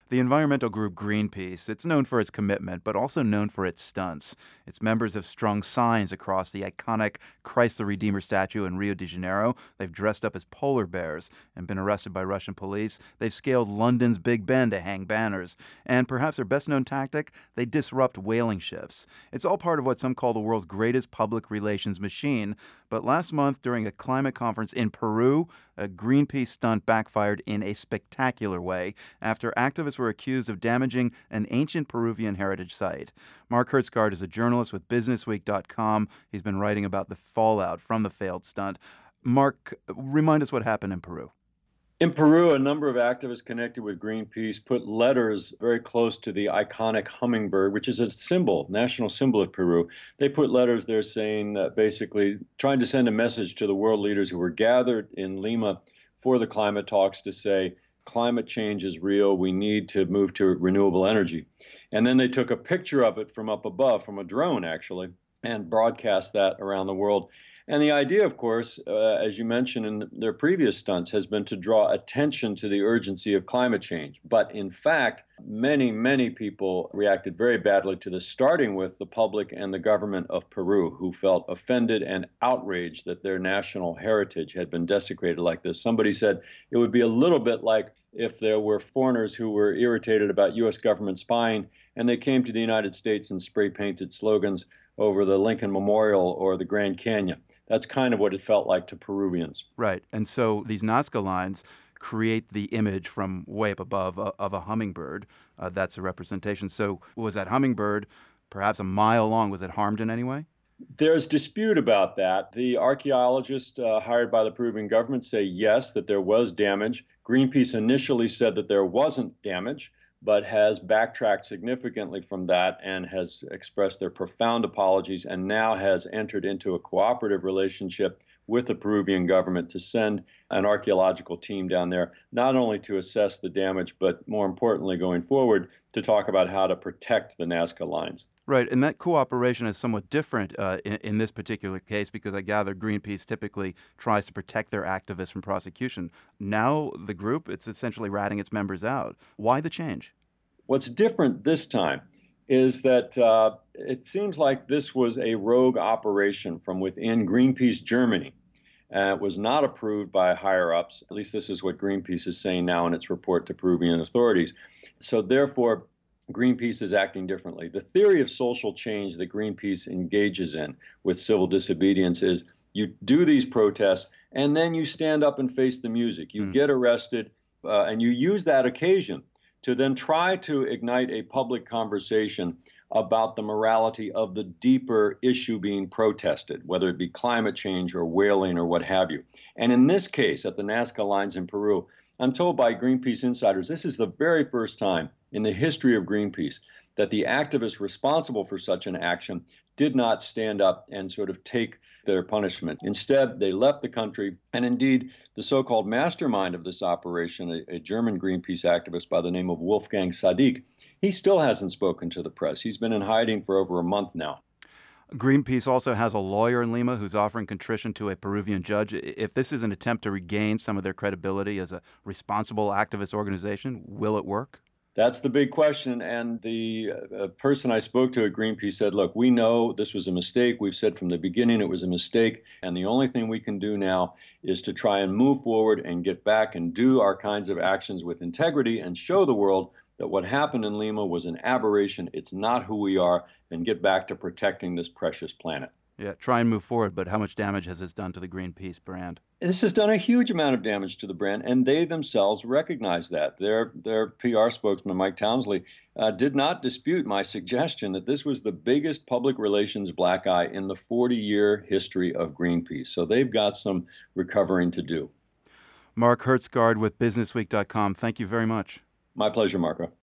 The environmental group Greenpeace, it's known for its commitment, but also known for its stunts. Its members have strung signs across the iconic Christ the Redeemer statue in Rio de Janeiro. They've dressed up as polar bears and been arrested by Russian police. They've scaled London's Big Ben to hang banners. And perhaps their best-known tactic, they disrupt whaling ships. It's all part of what some call the world's greatest public relations machine. But last month, during a climate conference in Peru, a Greenpeace stunt backfired in a spectacular way after activists were accused of damaging an ancient Peruvian heritage site. Mark Hertsgaard is a journalist with BusinessWeek.com. He's been writing about the fallout from the failed stunt. Mark, remind us what happened in Peru. In Peru, a number of activists connected with Greenpeace put letters very close to the iconic hummingbird, which is a symbol, national symbol of Peru. They put letters there saying, basically trying to send a message to the world leaders who were gathered in Lima for the climate talks to say, climate change is real. We need to move to renewable energy. And then they took a picture of it from up above, from a drone actually, and broadcast that around the world. And the idea, of course, as you mentioned in their previous stunts, has been to draw attention to the urgency of climate change. But in fact, many, many people reacted very badly to this, starting with the public and the government of Peru, who felt offended and outraged that their national heritage had been desecrated like this. Somebody said it would be a little bit like if there were foreigners who were irritated about U.S. government spying and they came to the United States and spray painted slogans over the Lincoln Memorial or the Grand Canyon. That's kind of what it felt like to Peruvians. Right. And so these Nazca lines create the image from way up above of a hummingbird. That's a representation. So was that hummingbird perhaps a mile long? Was it harmed in any way? There's dispute about that. The archaeologists hired by the Peruvian government say yes, that there was damage. Greenpeace initially said that there wasn't damage, but has backtracked significantly from that and has expressed their profound apologies and now has entered into a cooperative relationship with the Peruvian government to send an archaeological team down there, not only to assess the damage, but more importantly, going forward, to talk about how to protect the Nazca lines. Right, and that cooperation is somewhat different in this particular case because I gather Greenpeace typically tries to protect their activists from prosecution. Now the group, it's essentially ratting its members out. Why the change? What's different this time is that it seems like this was a rogue operation from within Greenpeace Germany. It was not approved by higher-ups. At least this is what Greenpeace is saying now in its report to Peruvian authorities. So therefore, Greenpeace is acting differently. The theory of social change that Greenpeace engages in with civil disobedience is you do these protests and then you stand up and face the music. You get arrested and you use that occasion to then try to ignite a public conversation about the morality of the deeper issue being protested, whether it be climate change or whaling or what have you. And in this case, at the Nazca lines in Peru, I'm told by Greenpeace insiders, this is the very first time in the history of Greenpeace that the activists responsible for such an action did not stand up and sort of take their punishment. Instead, they left the country, and indeed, the so-called mastermind of this operation, a German Greenpeace activist by the name of Wolfgang Sadiq, he still hasn't spoken to the press. He's been in hiding for over a month now. Greenpeace also has a lawyer in Lima who's offering contrition to a Peruvian judge. If this is an attempt to regain some of their credibility as a responsible activist organization, will it work? That's the big question. And the person I spoke to at Greenpeace said, look, we know this was a mistake. We've said from the beginning it was a mistake. And the only thing we can do now is to try and move forward and get back and do our kinds of actions with integrity and show the world that what happened in Lima was an aberration. It's not who we are, and get back to protecting this precious planet. Yeah, try and move forward, but how much damage has this done to the Greenpeace brand? This has done a huge amount of damage to the brand, and they themselves recognize that. Their PR spokesman, Mike Townsley, did not dispute my suggestion that this was the biggest public relations black eye in the 40-year history of Greenpeace. So they've got some recovering to do. Mark Hertsgaard with BusinessWeek.com. Thank you very much. My pleasure, Marco.